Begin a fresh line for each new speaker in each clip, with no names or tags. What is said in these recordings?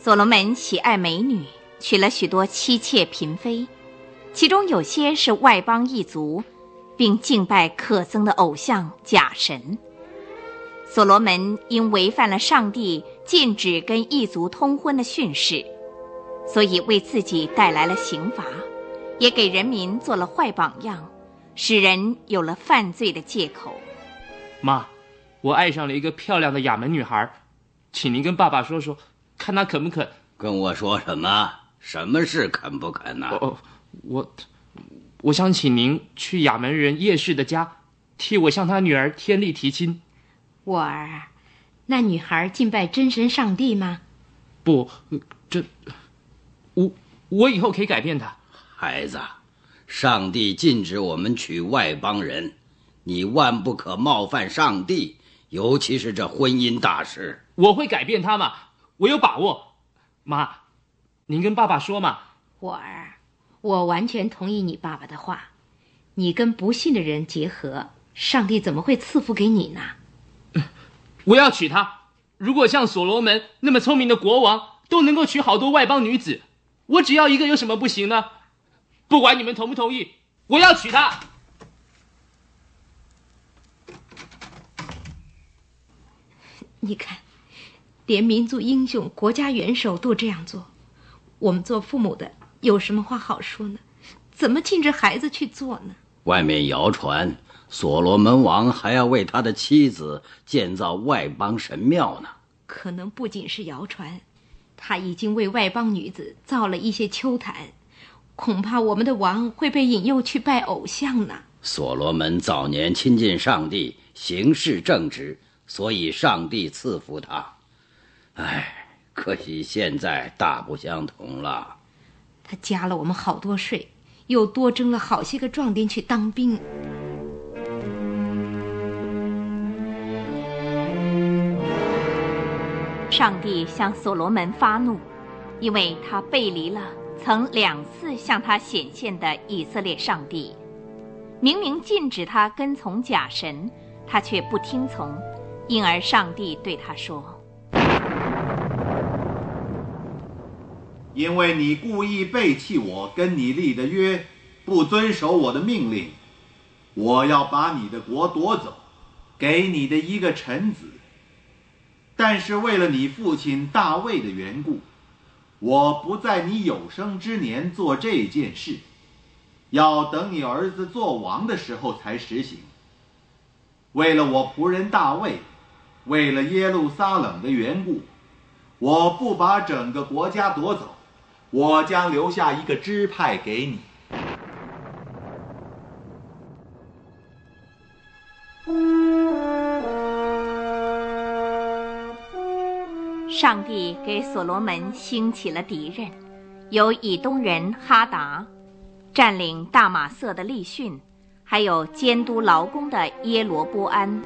所罗门喜爱美女，娶了许多妻妾嫔妃，其中有些是外邦异族，并敬拜可憎的偶像假神。所罗门因违反了上帝禁止跟异族通婚的训示，所以为自己带来了刑罚，也给人民做了坏榜样，使人有了犯罪的借口。
妈，我爱上了一个漂亮的亚门女孩，请您跟爸爸说说，看他肯不肯。
跟我说什么？什么事肯不肯呢？
我想请您去亚门人叶氏的家，替我向他女儿天利提亲。
我儿，那女孩敬拜真神上帝吗？
不，我以后可以改变她。
孩子，上帝禁止我们娶外邦人，你万不可冒犯上帝，尤其是这婚姻大事。
我会改变她嘛，我有把握。妈，您跟爸爸说嘛。
我儿，我完全同意你爸爸的话。你跟不信的人结合，上帝怎么会赐福给你呢？
我要娶她。如果像所罗门那么聪明的国王都能够娶好多外邦女子，我只要一个有什么不行呢？不管你们同不同意，我要娶她。
你看，连民族英雄、国家元首都这样做，我们做父母的有什么话好说呢？怎么禁止孩子去做呢？
外面谣传所罗门王还要为他的妻子建造外邦神庙呢。
可能不仅是谣传，他已经为外邦女子造了一些丘坛，恐怕我们的王会被引诱去拜偶像呢。
所罗门早年亲近上帝，行事正直，所以上帝赐福他。可惜现在大不相同了。
他加了我们好多税，又多征了好些个壮丁去当兵。
上帝向所罗门发怒，因为他背离了曾2次向他显现的以色列上帝。明明禁止他跟从假神，他却不听从，因而上帝对他说：
因为你故意背弃我跟你立的约，不遵守我的命令，我要把你的国夺走，给你的一个臣子。但是为了你父亲大卫的缘故，我不在你有生之年做这件事，要等你儿子做王的时候才实行。为了我仆人大卫，为了耶路撒冷的缘故，我不把整个国家夺走，我将留下一个支派给你。
上帝给所罗门兴起了敌人，有以东人哈达，占领大马色的利逊，还有监督劳工的耶罗波安。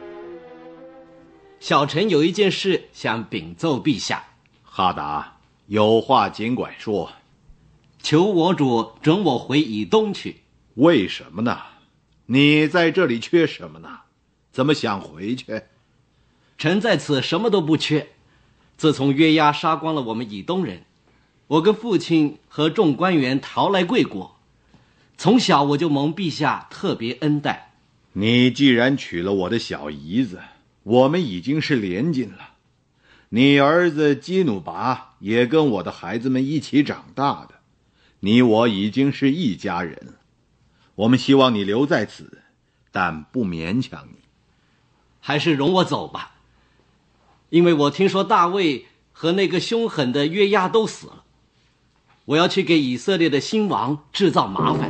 小臣有一件事想禀奏陛下。
哈达，有话尽管说。
求我主准我回以东去。
为什么呢？你在这里缺什么呢？怎么想回去？
臣在此什么都不缺。自从约押杀光了我们以东人，我跟父亲和众官员逃来贵国，从小我就蒙陛下特别恩待。
你既然娶了我的小姨子，我们已经是连襟了。你儿子基努拔也跟我的孩子们一起长大的，你我已经是一家人了。我们希望你留在此，但不勉强你。
还是容我走吧，因为我听说大卫和那个凶狠的约押都死了，我要去给以色列的新王制造麻烦。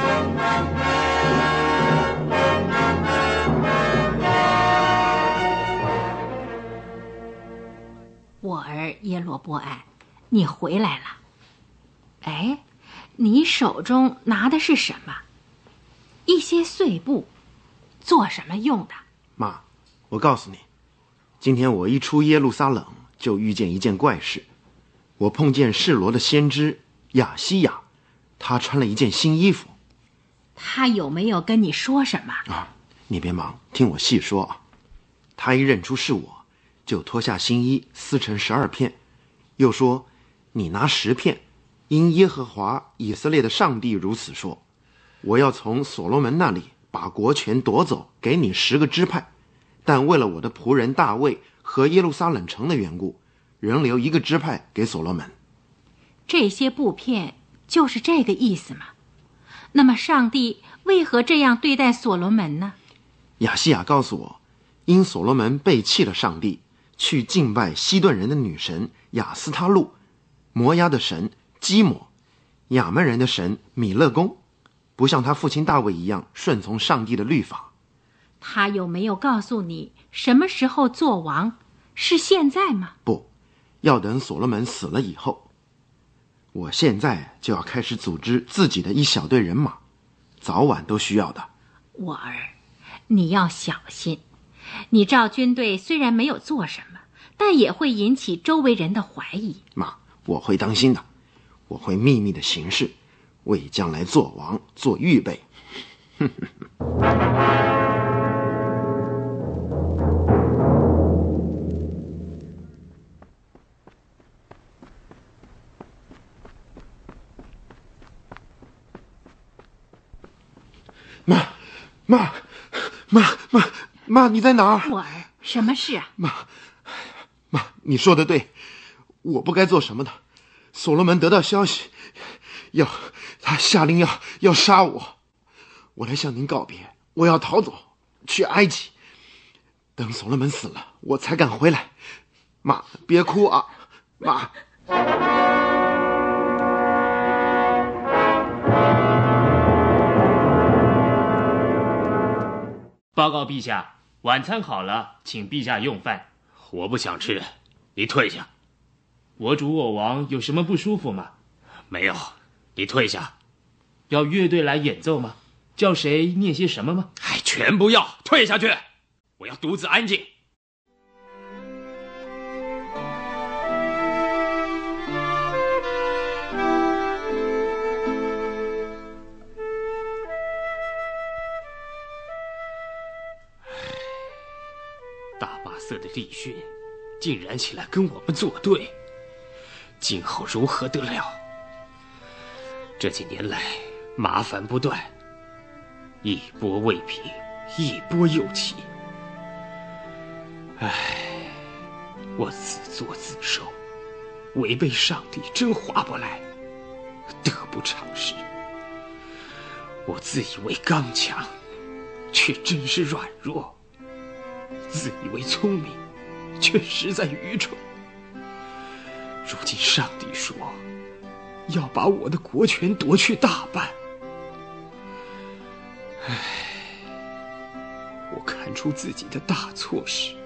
我儿耶罗波安，你回来了。哎，你手中拿的是什么？一些碎布，做什么用的？
妈，我告诉你，今天我一出耶路撒冷，就遇见一件怪事。我碰见示罗的先知亚西亚，他穿了一件新衣服。
他有没有跟你说什么？
你别忙，听我细说啊。他一认出是我，就脱下新衣，撕成12片， 又说，你拿10片，因耶和华以色列的上帝如此说，我要从所罗门那里把国权夺走，给你10个支派，但为了我的仆人大卫和耶路撒冷城的缘故，仍留1个支派给所罗门。
这些布片就是这个意思吗？那么上帝为何这样对待所罗门呢？
亚西亚告诉我，因所罗门背弃了上帝，去敬拜西顿人的女神亚斯他路，摩押的神基抹，亚扪人的神米勒公，不像他父亲大卫一样顺从上帝的律法。
他有没有告诉你什么时候做王？是现在吗？
不，要等所罗门死了以后。我现在就要开始组织自己的一小队人马，早晚都需要的。
我儿，你要小心，你召军队虽然没有做什么，但也会引起周围人的怀疑。
妈，我会当心的，我会秘密的行事，为将来做王做预备。妈，你在哪儿？
我儿，什么事啊？
妈，你说的对，我不该做什么的。所罗门得到消息，他下令要杀我，我来向您告别，我要逃走，去埃及。等所罗门死了，我才敢回来。妈，别哭啊，妈。
报告陛下，晚餐好了，请陛下用饭。
我不想吃，你退下。
我主我王有什么不舒服吗？
没有，你退下。
要乐队来演奏吗？叫谁念些什么吗？
全不要，退下去。我要独自安静。大马色的利逊竟然起来跟我们作对，今后如何得了？这几年来麻烦不断，一波未平，一波又起。我自作自受，违背上帝真划不来，得不偿失。我自以为刚强，却真是软弱；自以为聪明，却实在愚蠢。如今上帝说要把我的国权夺去大半，我看出自己的大错时，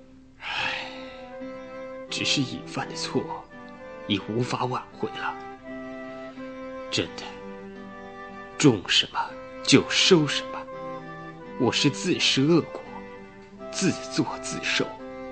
只是已犯的错，已无法挽回了。真的，种什么就收什么，我是自食恶果，自作自受。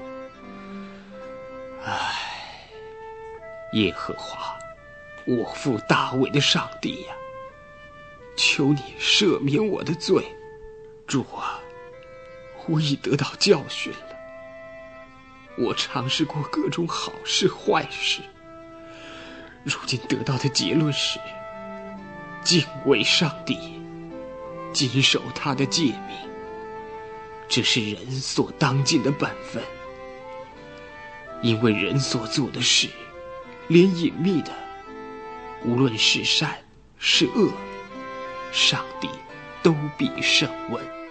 耶和华，我父大卫的上帝呀，求你赦免我的罪。主啊，我已得到教训了。我尝试过各种好事坏事，如今得到的结论是敬畏上帝，谨守他的诫命，这是人所当尽的本分。因为人所做的事，连隐秘的，无论是善是恶，上帝都必审问。